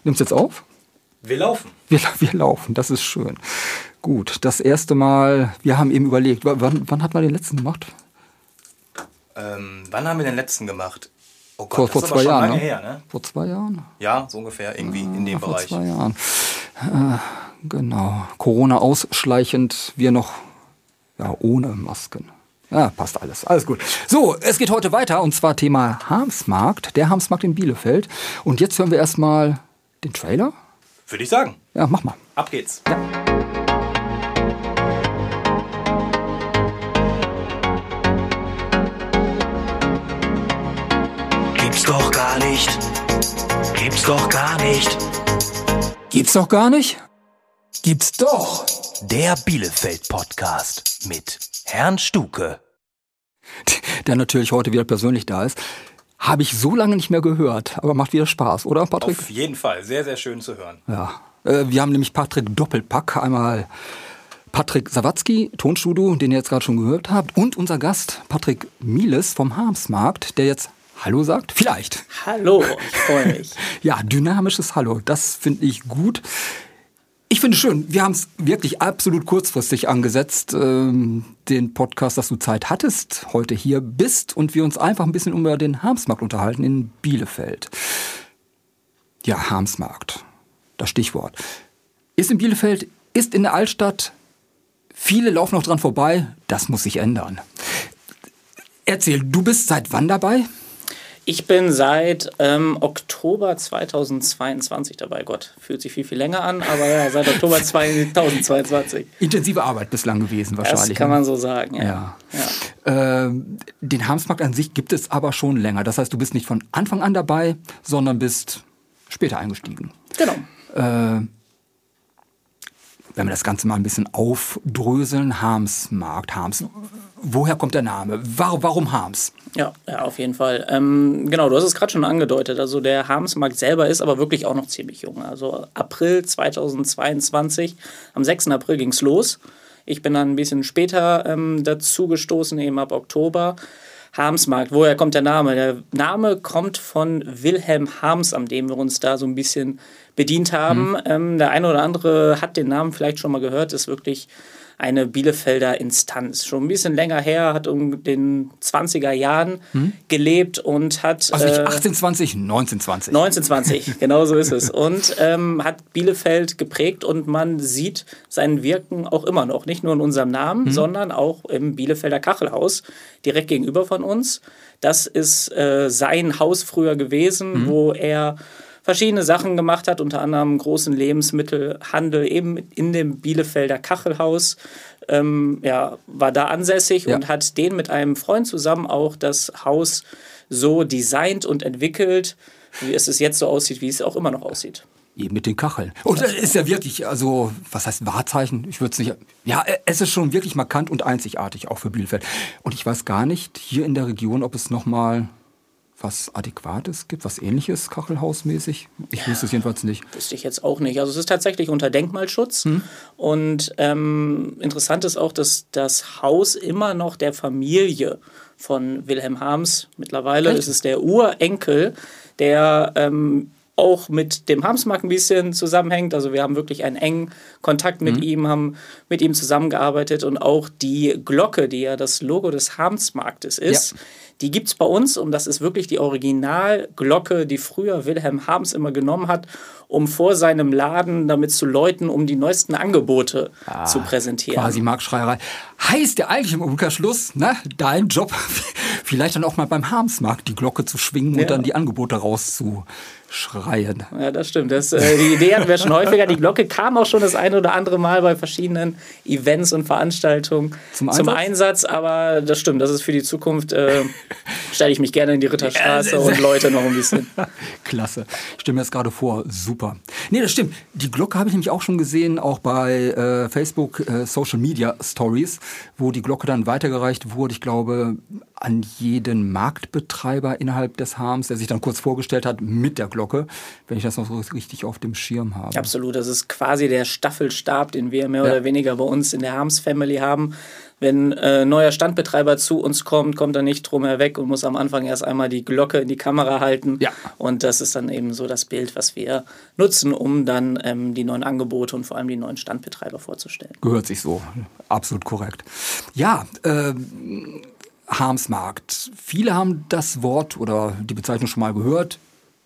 Nimmst du jetzt auf? Wir laufen. Wir laufen, das ist schön. Gut, das erste Mal, wir haben eben überlegt, wann hat man den letzten gemacht? Wann haben wir den letzten gemacht? Oh Gott, vor das ist 2 aber schon Jahren, lange ne? her, ne? Vor 2 Jahren? Ja, so ungefähr, irgendwie in dem vor Bereich. Vor 2 Jahren. Genau. Corona ausschleichend, wir noch ohne Masken. Ja, passt alles. Alles gut. So, es geht heute weiter und zwar Thema Harmsmarkt, der Harmsmarkt in Bielefeld. Und jetzt hören wir erstmal den Trailer. Würde ich sagen. Ja, mach mal. Ab geht's. Ja. Gibt's doch gar nicht. Gibt's doch gar nicht. Gibt's doch gar nicht? Gibt's doch. Der Bielefeld-Podcast mit Herrn Stuke. Der natürlich heute wieder persönlich da ist. Habe ich so lange nicht mehr gehört, aber macht wieder Spaß, oder Patrick? Auf jeden Fall, sehr, sehr schön zu hören. Ja, wir haben nämlich Patrick Doppelpack, einmal Patrick Sawatzki, Tonstudio, den ihr jetzt gerade schon gehört habt, und unser Gast Patrick Mieles vom Harmsmarkt, der jetzt Hallo sagt, vielleicht. Hallo, ich freue mich. Ja, dynamisches Hallo, das finde ich gut. Ich finde es schön, wir haben es wirklich absolut kurzfristig angesetzt, den Podcast, dass du Zeit hattest, heute hier bist und wir uns einfach ein bisschen über den Harmsmarkt unterhalten in Bielefeld. Ja, Harmsmarkt, das Stichwort. Ist in Bielefeld, ist in der Altstadt, viele laufen noch dran vorbei, das muss sich ändern. Erzähl, du bist seit wann dabei? Ich bin seit Oktober 2022 dabei. Gott, fühlt sich viel, viel länger an, aber ja, seit Oktober 2022. Intensive Arbeit bislang gewesen wahrscheinlich. Das kann man so sagen, ja. Den Harmsmarkt an sich gibt es aber schon länger. Das heißt, du bist nicht von Anfang an dabei, sondern bist später eingestiegen. Genau. Wenn wir das Ganze mal ein bisschen aufdröseln, Harmsmarkt, woher kommt der Name? Warum Harms? Ja, auf jeden Fall. Genau, du hast es gerade schon angedeutet. Also der Harmsmarkt selber ist aber wirklich auch noch ziemlich jung. Also April 2022, am 6. April ging es los. Ich bin dann ein bisschen später dazu gestoßen, eben ab Oktober. Harmsmarkt, woher kommt der Name? Der Name kommt von Wilhelm Harms, an dem wir uns da so ein bisschen bedient haben. Der eine oder andere hat den Namen vielleicht schon mal gehört, ist wirklich eine Bielefelder Instanz. Schon ein bisschen länger her, hat um den 20er Jahren gelebt und hat... Also nicht 1820, 1920. 1920, genau so ist es. Und hat Bielefeld geprägt und man sieht sein Wirken auch immer noch. Nicht nur in unserem Namen, sondern auch im Bielefelder Kachelhaus, direkt gegenüber von uns. Das ist sein Haus früher gewesen, wo er verschiedene Sachen gemacht hat, unter anderem großen Lebensmittelhandel eben in dem Bielefelder Kachelhaus, war da ansässig und hat den mit einem Freund zusammen auch das Haus so designt und entwickelt, wie es jetzt so aussieht, wie es auch immer noch aussieht. Eben mit den Kacheln. Und das ist ja wirklich, also, was heißt Wahrzeichen? Ich würde es nicht, ja, es ist schon wirklich markant und einzigartig, auch für Bielefeld. Und ich weiß gar nicht, hier in der Region, ob es nochmal was Adäquates gibt, was Ähnliches, Kachelhausmäßig? Ich wüsste es jedenfalls nicht. Wüsste ich jetzt auch nicht. Also es ist tatsächlich unter Denkmalschutz. Und interessant ist auch, dass das Haus immer noch der Familie von Wilhelm Harms mittlerweile, das ist der Urenkel, der auch mit dem Harmsmarkt ein bisschen zusammenhängt. Also wir haben wirklich einen engen Kontakt mit ihm, haben mit ihm zusammengearbeitet und auch die Glocke, die ja das Logo des Harmsmarktes ist, die gibt es bei uns und das ist wirklich die Originalglocke, die früher Wilhelm Harms immer genommen hat, um vor seinem Laden damit zu läuten, um die neuesten Angebote zu präsentieren. Quasi Marktschreierei. Heißt ja eigentlich im Umkehrschluss, dein Job, vielleicht dann auch mal beim Harmsmarkt die Glocke zu schwingen und dann die Angebote rauszuschreien. Ja, das stimmt. Die Idee hatten wir schon häufiger. Die Glocke kam auch schon das eine oder andere Mal bei verschiedenen Events und Veranstaltungen zum Einsatz. Aber das stimmt, das ist für die Zukunft, stelle ich mich gerne in die Ritterstraße und läute noch ein bisschen. Klasse. Ich stelle mir das gerade vor, super. Nee, das stimmt. Die Glocke habe ich nämlich auch schon gesehen, auch bei Facebook Social Media Stories, wo die Glocke dann weitergereicht wurde. Ich glaube, an jeden Marktbetreiber innerhalb des Harms, der sich dann kurz vorgestellt hat mit der Glocke, wenn ich das noch so richtig auf dem Schirm habe. Absolut, das ist quasi der Staffelstab, den wir mehr oder weniger bei uns in der Harms Family haben. Wenn neuer Standbetreiber zu uns kommt, kommt er nicht drum herweg und muss am Anfang erst einmal die Glocke in die Kamera halten. Ja. Und das ist dann eben so das Bild, was wir nutzen, um dann die neuen Angebote und vor allem die neuen Standbetreiber vorzustellen. Gehört sich so, absolut korrekt. Ja, Harmsmarkt. Viele haben das Wort oder die Bezeichnung schon mal gehört,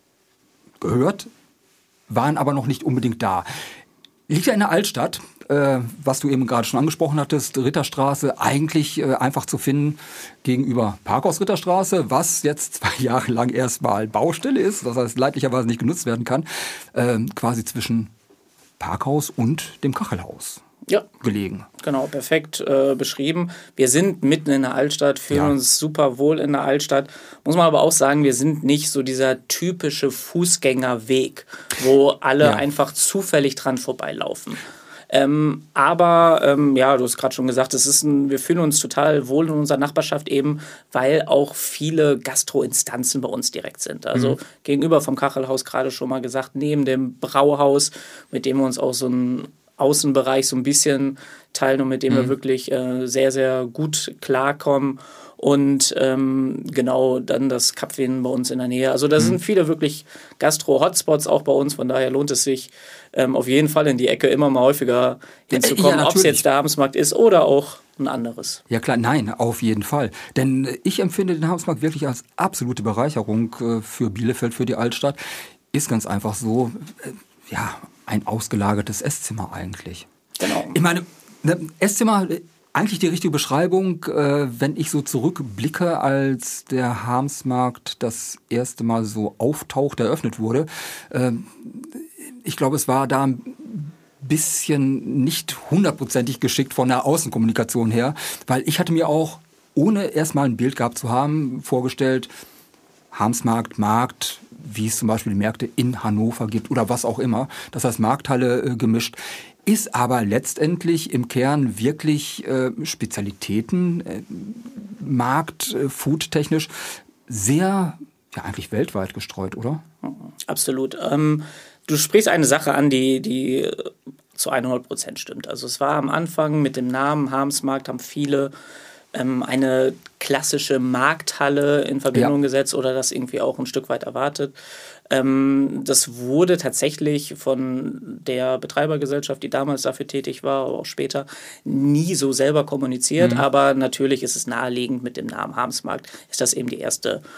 waren aber noch nicht unbedingt da. Liegt ja in der Altstadt, was du eben gerade schon angesprochen hattest, Ritterstraße, eigentlich einfach zu finden gegenüber Parkhaus Ritterstraße, was jetzt 2 Jahre lang erstmal Baustelle ist, das heißt leidlicherweise nicht genutzt werden kann, quasi zwischen Parkhaus und dem Kachelhaus. Ja, gelegen. Genau, perfekt beschrieben. Wir sind mitten in der Altstadt, fühlen uns super wohl in der Altstadt. Muss man aber auch sagen, wir sind nicht so dieser typische Fußgängerweg, wo alle einfach zufällig dran vorbeilaufen. Aber du hast gerade schon gesagt, wir fühlen uns total wohl in unserer Nachbarschaft eben, weil auch viele Gastroinstanzen bei uns direkt sind. Also gegenüber vom Kachelhaus, gerade schon mal gesagt, neben dem Brauhaus, mit dem wir uns auch so ein Außenbereich so ein bisschen teilen und mit dem wir wirklich sehr, sehr gut klarkommen. Und genau dann das Kapwin bei uns in der Nähe. Also da sind viele wirklich Gastro-Hotspots auch bei uns. Von daher lohnt es sich auf jeden Fall in die Ecke immer mal häufiger hinzukommen, ob es jetzt der Harmsmarkt ist oder auch ein anderes. Ja klar, nein, auf jeden Fall. Denn ich empfinde den Harmsmarkt wirklich als absolute Bereicherung für Bielefeld, für die Altstadt. Ist ganz einfach so, ein ausgelagertes Esszimmer eigentlich. Genau. Ich meine, Esszimmer, eigentlich die richtige Beschreibung, wenn ich so zurückblicke, als der Harmsmarkt das erste Mal so auftaucht, eröffnet wurde. Ich glaube, es war da ein bisschen nicht 100%ig geschickt von der Außenkommunikation her, weil ich hatte mir auch, ohne erstmal ein Bild gehabt zu haben, vorgestellt, Harmsmarkt, Markt, wie es zum Beispiel Märkte in Hannover gibt oder was auch immer. Das heißt Markthalle gemischt. Ist aber letztendlich im Kern wirklich Spezialitäten, Markt, foodtechnisch sehr, eigentlich weltweit gestreut, oder? Absolut. Du sprichst eine Sache an, die zu 100% stimmt. Also es war am Anfang mit dem Namen Harmsmarkt, haben viele eine klassische Markthalle in Verbindung gesetzt oder das irgendwie auch ein Stück weit erwartet. Das wurde tatsächlich von der Betreibergesellschaft, die damals dafür tätig war, aber auch später, nie so selber kommuniziert. Aber natürlich ist es naheliegend, mit dem Namen Harmsmarkt ist das eben der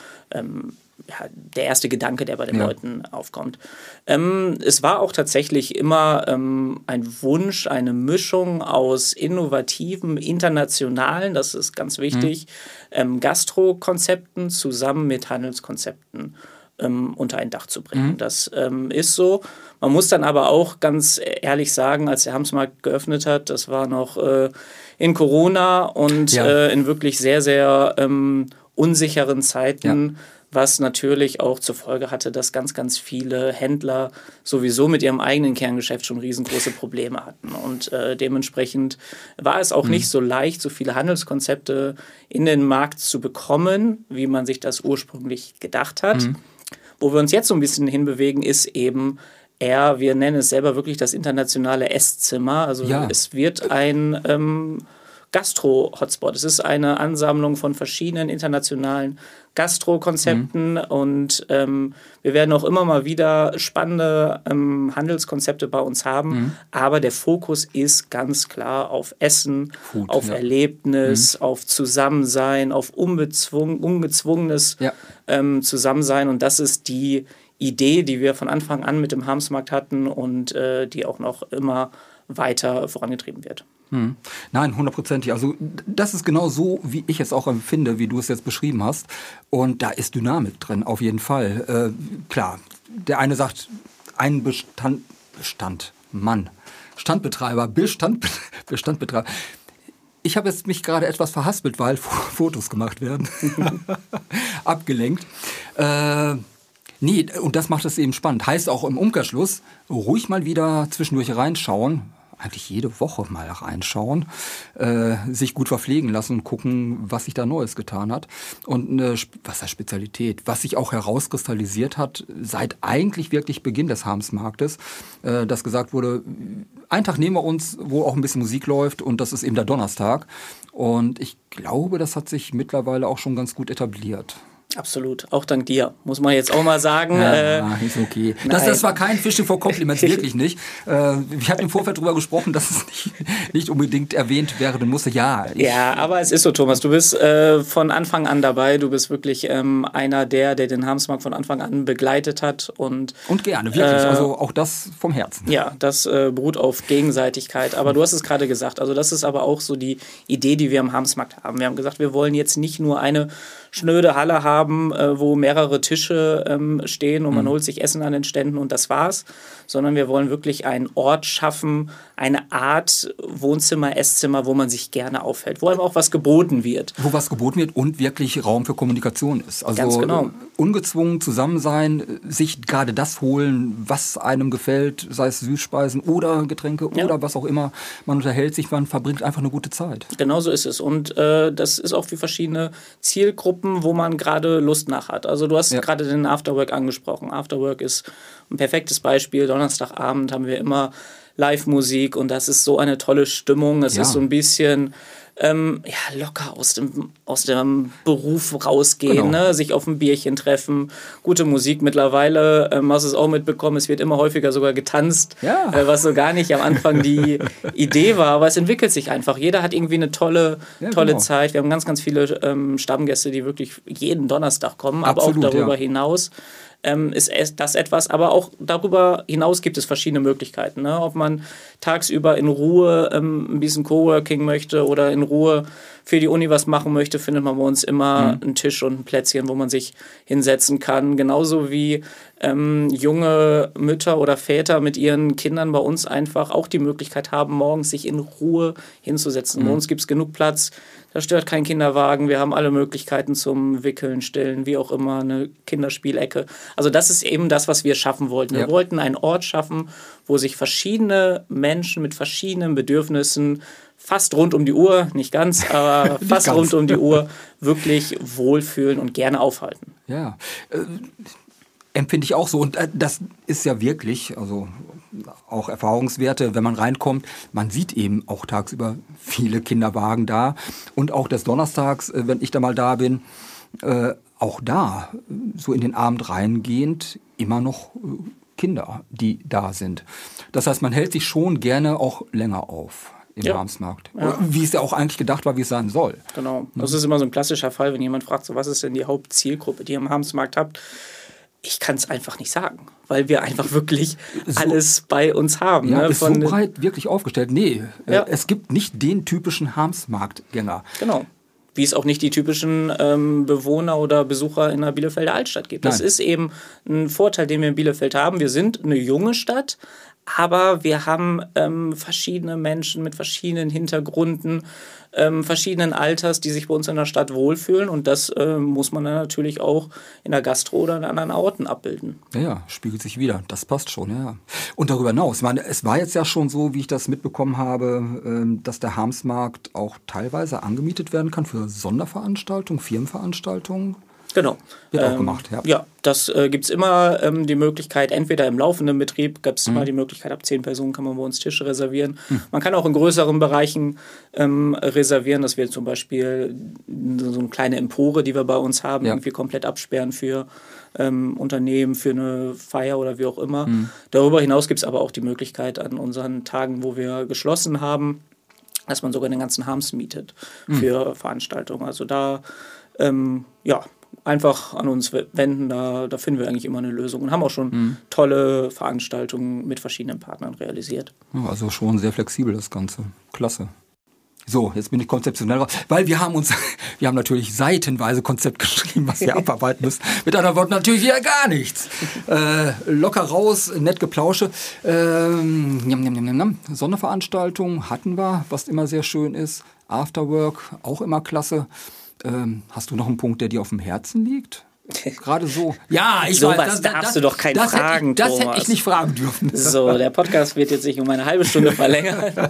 erste Gedanke, der bei den Leuten aufkommt. Es war auch tatsächlich immer ein Wunsch, eine Mischung aus innovativen, internationalen, das ist ganz wichtig, Gastro-Konzepten zusammen mit Handelskonzepten unter ein Dach zu bringen. Das ist so. Man muss dann aber auch ganz ehrlich sagen, als der Harmsmarkt geöffnet hat, das war noch in Corona und in wirklich sehr, sehr unsicheren Zeiten, was natürlich auch zur Folge hatte, dass ganz, ganz viele Händler sowieso mit ihrem eigenen Kerngeschäft schon riesengroße Probleme hatten. Und dementsprechend war es auch nicht so leicht, so viele Handelskonzepte in den Markt zu bekommen, wie man sich das ursprünglich gedacht hat. Wo wir uns jetzt so ein bisschen hinbewegen, ist eben eher, wir nennen es selber wirklich das internationale Esszimmer. Also es wird ein Gastro-Hotspot. Es ist eine Ansammlung von verschiedenen internationalen Gastro-Konzepten und wir werden auch immer mal wieder spannende Handelskonzepte bei uns haben, aber der Fokus ist ganz klar auf Essen, Food, auf Erlebnis, auf Zusammensein, auf ungezwungenes Zusammensein und das ist die Idee, die wir von Anfang an mit dem Harmsmarkt hatten und die auch noch immer weiter vorangetrieben wird. Nein, 100%. Also das ist genau so, wie ich es auch empfinde, wie du es jetzt beschrieben hast. Und da ist Dynamik drin, auf jeden Fall. Klar, der eine sagt, ein Standbetreiber. Ich habe jetzt mich gerade etwas verhaspelt, weil Fotos gemacht werden. Abgelenkt. Und das macht es eben spannend. Heißt auch im Umkehrschluss, ruhig mal wieder zwischendurch reinschauen. eigentlich jede Woche mal reinschauen, sich gut verpflegen lassen und gucken, was sich da Neues getan hat. Und was heißt Spezialität, was sich auch herauskristallisiert hat, seit eigentlich wirklich Beginn des Harmsmarktes, dass gesagt wurde, einen Tag nehmen wir uns, wo auch ein bisschen Musik läuft, und das ist eben der Donnerstag. Und ich glaube, das hat sich mittlerweile auch schon ganz gut etabliert. Absolut, auch dank dir, muss man jetzt auch mal sagen. Ja, ist okay. Das war kein Fishing for Compliments, wirklich nicht. Wir hatten im Vorfeld darüber gesprochen, dass es nicht unbedingt erwähnt werden musste. Ja, aber es ist so, Thomas, du bist von Anfang an dabei. Du bist wirklich einer der den Harmsmarkt von Anfang an begleitet hat. Und gerne, wirklich. Also auch das vom Herzen. Ja, das beruht auf Gegenseitigkeit. Aber du hast es gerade gesagt, also das ist aber auch so die Idee, die wir am Harmsmarkt haben. Wir haben gesagt, wir wollen jetzt nicht nur eine schnöde Halle haben, wo mehrere Tische stehen und man holt sich Essen an den Ständen und das war's, sondern wir wollen wirklich einen Ort schaffen, eine Art Wohnzimmer, Esszimmer, wo man sich gerne aufhält, wo einem auch was geboten wird. Wo was geboten wird und wirklich Raum für Kommunikation ist. Also ganz genau. Ungezwungen zusammen sein, sich gerade das holen, was einem gefällt, sei es Süßspeisen oder Getränke oder was auch immer. Man unterhält sich, man verbringt einfach eine gute Zeit. Genau so ist es. Und das ist auch für verschiedene Zielgruppen, wo man gerade Lust nach hat. Also du hast gerade den Afterwork angesprochen. Afterwork ist ein perfektes Beispiel. Donnerstagabend haben wir immer Live-Musik und das ist so eine tolle Stimmung. Es ist so ein bisschen locker aus dem Beruf rausgehen, ne? Sich auf ein Bierchen treffen, gute Musik. Mittlerweile hast du es auch mitbekommen, es wird immer häufiger sogar getanzt, was so gar nicht am Anfang die Idee war, aber es entwickelt sich einfach. Jeder hat irgendwie eine tolle Zeit. Wir haben ganz, ganz viele Stammgäste, die wirklich jeden Donnerstag kommen, Absolut, aber auch darüber hinaus ist das etwas, aber auch darüber hinaus gibt es verschiedene Möglichkeiten. Ne? Ob man tagsüber in Ruhe ein bisschen Coworking möchte oder in Ruhe für die Uni was machen möchte, findet man bei uns immer einen Tisch und ein Plätzchen, wo man sich hinsetzen kann. Genauso wie junge Mütter oder Väter mit ihren Kindern bei uns einfach auch die Möglichkeit haben, morgens sich in Ruhe hinzusetzen. Bei uns gibt es genug Platz, da stört kein Kinderwagen. Wir haben alle Möglichkeiten zum Wickeln, Stillen, wie auch immer, eine Kinderspielecke. Also das ist eben das, was wir schaffen wollten. Wir wollten einen Ort schaffen, wo sich verschiedene Menschen mit verschiedenen Bedürfnissen fast rund um die Uhr, nicht ganz, aber fast rund um die Uhr wirklich wohlfühlen und gerne aufhalten. Ja, empfinde ich auch so. Und das ist ja wirklich, also auch Erfahrungswerte, wenn man reinkommt, man sieht eben auch tagsüber viele Kinderwagen da. Und auch des Donnerstags, wenn ich da mal da bin, auch da, so in den Abend reingehend, immer noch Kinder, die da sind. Das heißt, man hält sich schon gerne auch länger auf im Harmsmarkt. Ja. Wie es ja auch eigentlich gedacht war, wie es sein soll. Genau. Das ist immer so ein klassischer Fall, wenn jemand fragt, so, was ist denn die Hauptzielgruppe, die ihr im Harmsmarkt habt? Ich kann es einfach nicht sagen, weil wir einfach wirklich alles bei uns haben. Ja, ist so breit wirklich aufgestellt. Nee, es gibt nicht den typischen Harmsmarktgänger. Genau. Wie es auch nicht die typischen Bewohner oder Besucher in der Bielefelder Altstadt gibt. Das ist eben ein Vorteil, den wir in Bielefeld haben. Wir sind eine junge Stadt, aber wir haben verschiedene Menschen mit verschiedenen Hintergründen, verschiedenen Alters, die sich bei uns in der Stadt wohlfühlen. Und das muss man dann natürlich auch in der Gastro oder in anderen Orten abbilden. Ja, spiegelt sich wieder. Das passt schon, ja. Und darüber hinaus, ich meine, es war jetzt ja schon so, wie ich das mitbekommen habe, dass der Harmsmarkt auch teilweise angemietet werden kann für Sonderveranstaltungen, Firmenveranstaltungen. Genau. Wird auch gemacht, ja. Ja, das gibt es immer die Möglichkeit, entweder im laufenden Betrieb gibt es immer die Möglichkeit, ab 10 Personen kann man bei uns Tische reservieren. Man kann auch in größeren Bereichen reservieren, dass wir zum Beispiel so eine kleine Empore, die wir bei uns haben, irgendwie komplett absperren für Unternehmen, für eine Feier oder wie auch immer. Darüber hinaus gibt es aber auch die Möglichkeit an unseren Tagen, wo wir geschlossen haben, dass man sogar den ganzen Harms mietet für Veranstaltungen. Also da, einfach an uns wenden, da finden wir eigentlich immer eine Lösung und haben auch schon tolle Veranstaltungen mit verschiedenen Partnern realisiert. Also schon sehr flexibel das Ganze. Klasse. So, jetzt bin ich konzeptionell raus, weil wir haben natürlich seitenweise Konzept geschrieben, was wir abarbeiten müssen. Mit anderen Worten natürlich wieder gar nichts. Locker raus, nett Geplausche. Sonderveranstaltungen hatten wir, was immer sehr schön ist. Afterwork, auch immer klasse. Hast du noch einen Punkt, der dir auf dem Herzen liegt? Gerade so. Ja, ich Sowas weiß. darfst du doch kein fragen, Das hätte Thomas. ich nicht fragen dürfen. So, der Podcast wird jetzt sich um eine halbe Stunde verlängern.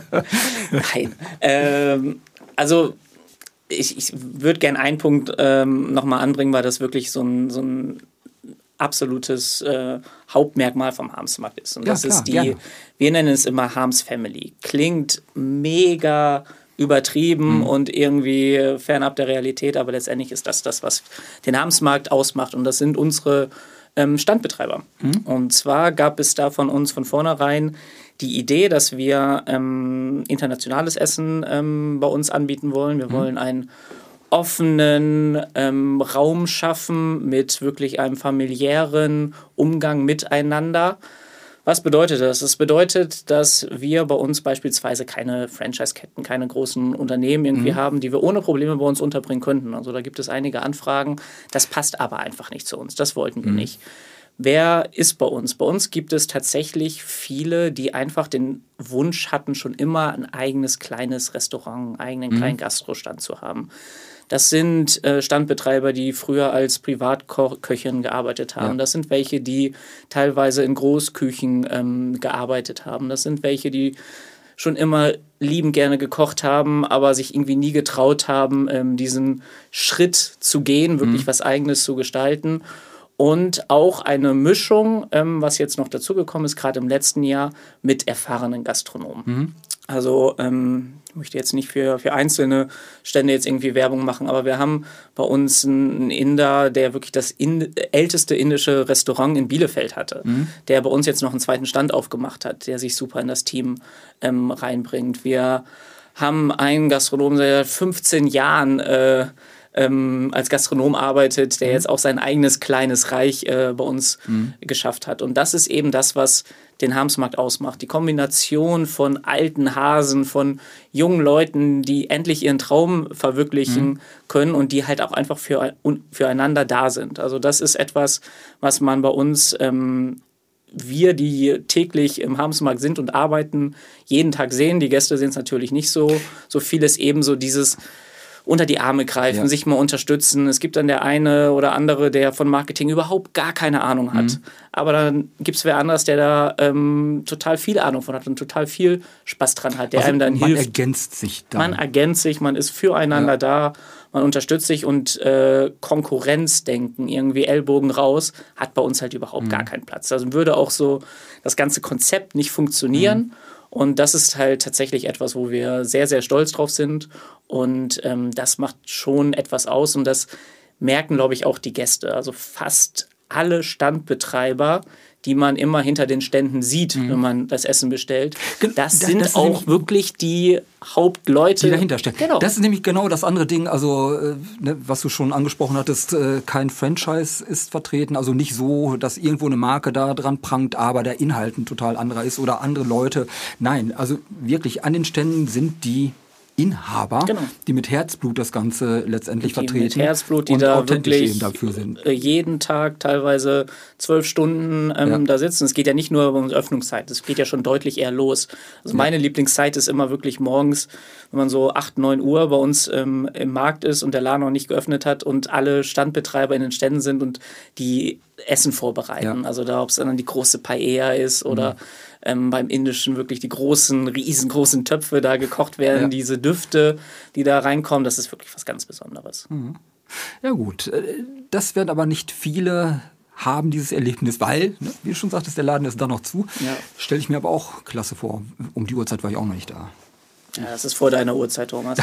Nein. Also, ich würde gerne einen Punkt nochmal anbringen, weil das wirklich so ein absolutes Hauptmerkmal vom Harms-Markt ist. Und Ja, das klar, ist gerne. wir nennen es immer Harms Family. Klingt mega übertrieben und irgendwie fernab der Realität, aber letztendlich ist das, was den Harms-Markt ausmacht. Und das sind unsere Standbetreiber. Und zwar gab es da von uns von vornherein die Idee, dass wir internationales Essen bei uns anbieten wollen. Wir wollen einen offenen Raum schaffen mit wirklich einem familiären Umgang miteinander. Was bedeutet das? Das bedeutet, dass wir bei uns beispielsweise keine Franchise-Ketten, keine großen Unternehmen irgendwie haben, die wir ohne Probleme bei uns unterbringen könnten. Also da gibt es einige Anfragen. Das passt aber einfach nicht zu uns. Das wollten wir nicht. Wer ist bei uns? Bei uns gibt es tatsächlich viele, die einfach den Wunsch hatten, schon immer ein eigenes kleines Restaurant, einen eigenen kleinen Gastrostand zu haben. Das sind Standbetreiber, die früher als Privatköchin gearbeitet haben. Ja. Das sind welche, die teilweise in Großküchen gearbeitet haben. Das sind welche, die schon immer liebend gerne gekocht haben, aber sich irgendwie nie getraut haben, diesen Schritt zu gehen, wirklich was Eigenes zu gestalten. Und auch eine Mischung, was jetzt noch dazugekommen ist, gerade im letzten Jahr, mit erfahrenen Gastronomen. Also ich möchte jetzt nicht für einzelne Stände jetzt irgendwie Werbung machen, aber wir haben bei uns einen Inder, der wirklich das älteste indische Restaurant in Bielefeld hatte, der bei uns jetzt noch einen zweiten Stand aufgemacht hat, der sich super in das Team reinbringt. Wir haben einen Gastronomen, der seit 15 Jahren als Gastronom arbeitet, der jetzt auch sein eigenes kleines Reich bei uns geschafft hat. Und das ist eben das, was den Harms-Markt ausmacht. Die Kombination von alten Hasen, von jungen Leuten, die endlich ihren Traum verwirklichen können und die halt auch einfach füreinander da sind. Also das ist etwas, was man bei uns wir, die täglich im Harms-Markt sind und arbeiten, jeden Tag sehen. Die Gäste sehen es natürlich nicht so viel ist eben so dieses unter die Arme greifen, sich mal unterstützen. Es gibt dann der eine oder andere, der von Marketing überhaupt gar keine Ahnung hat. Aber dann gibt es wer anders, der da total viel Ahnung von hat und total viel Spaß dran hat, der also einem dann hilft. Man ergänzt sich dann. Man ergänzt sich, man ist füreinander da, man unterstützt sich und Konkurrenzdenken, irgendwie Ellbogen raus, hat bei uns halt überhaupt gar keinen Platz. Also würde auch so das ganze Konzept nicht funktionieren. Und das ist halt tatsächlich etwas, wo wir sehr, sehr stolz drauf sind. Und das macht schon etwas aus. Und das merken, glaube ich, auch die Gäste. Also fast alle Standbetreiber, die man immer hinter den Ständen sieht, wenn man das Essen bestellt. Das sind auch wirklich die Hauptleute, die dahinter stehen. Genau. Das ist nämlich genau das andere Ding, also was du schon angesprochen hattest, kein Franchise ist vertreten, also nicht so, dass irgendwo eine Marke da dran prangt, aber der Inhalt ein total anderer ist oder andere Leute. Nein, also wirklich an den Ständen sind die Inhaber, die mit Herzblut das Ganze letztendlich vertreten. Mit Herzblut, die und da authentisch wirklich eben dafür sind. Jeden Tag teilweise 12 Stunden da sitzen. Es geht ja nicht nur um die Öffnungszeit, es geht ja schon deutlich eher los. Also meine Lieblingszeit ist immer wirklich morgens, wenn man so 8, 9 Uhr bei uns im Markt ist und der Laden noch nicht geöffnet hat und alle Standbetreiber in den Ständen sind und die Essen vorbereiten. Ja. Also da, ob es dann die große Paella ist oder beim Indischen wirklich die riesengroßen Töpfe da gekocht werden, diese Düfte, die da reinkommen, das ist wirklich was ganz Besonderes. Ja gut, das werden aber nicht viele haben, dieses Erlebnis, weil, wie du schon sagtest, der Laden ist da noch zu. Ja. Stelle ich mir aber auch klasse vor. Um die Uhrzeit war ich auch noch nicht da. Ja, das ist vor deiner Uhrzeit, Thomas.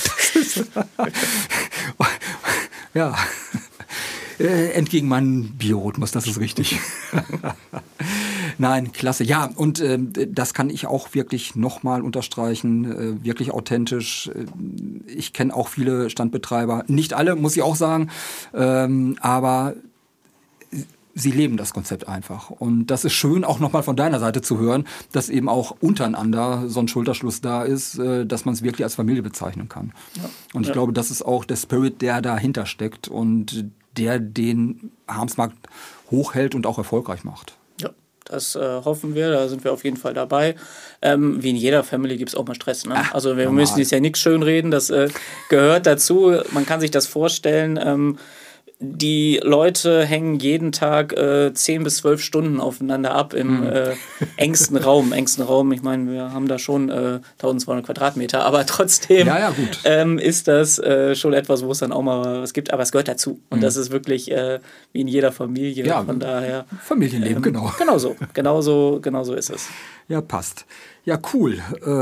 Ja. Entgegen meinem Biorhythmus, das ist richtig. Nein, klasse. Ja, und das kann ich auch wirklich nochmal unterstreichen. Wirklich authentisch. Ich kenne auch viele Standbetreiber. Nicht alle, muss ich auch sagen. Aber sie leben das Konzept einfach. Und das ist schön, auch nochmal von deiner Seite zu hören, dass eben auch untereinander so ein Schulterschluss da ist, dass man es wirklich als Familie bezeichnen kann. Ja. Und ich glaube, das ist auch der Spirit, der dahinter steckt und der den Harms-Markt hochhält und auch erfolgreich macht. Ja, das hoffen wir, da sind wir auf jeden Fall dabei. Wie in jeder Family gibt es auch mal Stress. Ne? Also wir müssen jetzt ja nichts schönreden, das gehört dazu. Man kann sich das vorstellen, Die Leute hängen jeden Tag 10 bis 12 Stunden aufeinander ab im engsten Raum. Ich meine, wir haben da schon 1200 Quadratmeter, aber trotzdem gut. Ist das schon etwas, wo es dann auch mal was gibt. Aber es gehört dazu. Und das ist wirklich wie in jeder Familie. Ja, von daher. Familienleben, genau. Genau so ist es. Ja, passt. Ja, cool.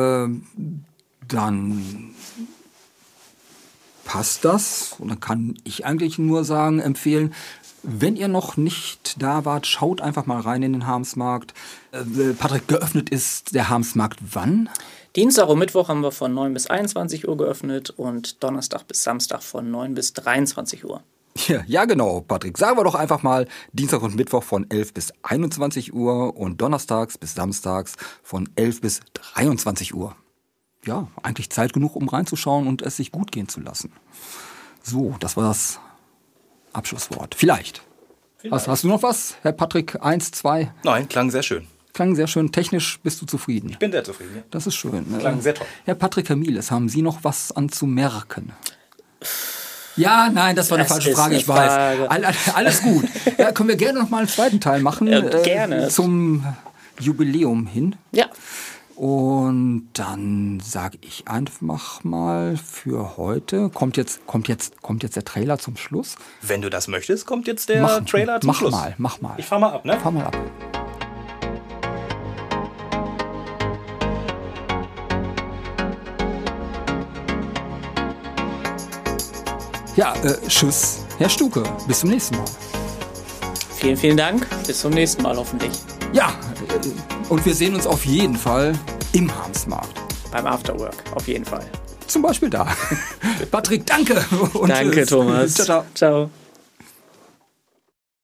Dann passt das. Und dann kann ich eigentlich nur sagen, empfehlen, wenn ihr noch nicht da wart, schaut einfach mal rein in den Harmsmarkt. Patrick, geöffnet ist der Harmsmarkt wann? Dienstag und Mittwoch haben wir von 9 bis 21 Uhr geöffnet und Donnerstag bis Samstag von 9 bis 23 Uhr. Ja, genau, Patrick. Sagen wir doch einfach mal Dienstag und Mittwoch von 11 bis 21 Uhr und donnerstags bis samstags von 11 bis 23 Uhr. Ja, eigentlich Zeit genug, um reinzuschauen und es sich gut gehen zu lassen. So, das war das Abschlusswort. Vielleicht. Hast du noch was, Herr Patrick? 1, 2? Nein, klang sehr schön. Klang sehr schön. Technisch bist du zufrieden? Ich bin sehr zufrieden. Ja. Das ist schön. Klang sehr toll. Herr Patrick Hamiles, haben Sie noch was anzumerken? Ja, nein, das war eine falsche Frage, ich weiß. Alles gut. Ja, können wir gerne noch mal einen zweiten Teil machen. Gerne. Zum Jubiläum hin. Ja. Und dann sage ich einfach mal für heute, kommt jetzt der Trailer zum Schluss? Wenn du das möchtest, kommt jetzt der Trailer zum Schluss. Mach mal. Ich fahr mal ab, ne? Fahr mal ab. Ja, tschüss, Herr Stuke. Bis zum nächsten Mal. Vielen, vielen Dank. Bis zum nächsten Mal hoffentlich. Ja, und wir sehen uns auf jeden Fall im Harmsmarkt. Beim Afterwork, auf jeden Fall. Zum Beispiel da. Patrick, danke. Und danke, Thomas. Ciao, ciao. Ciao.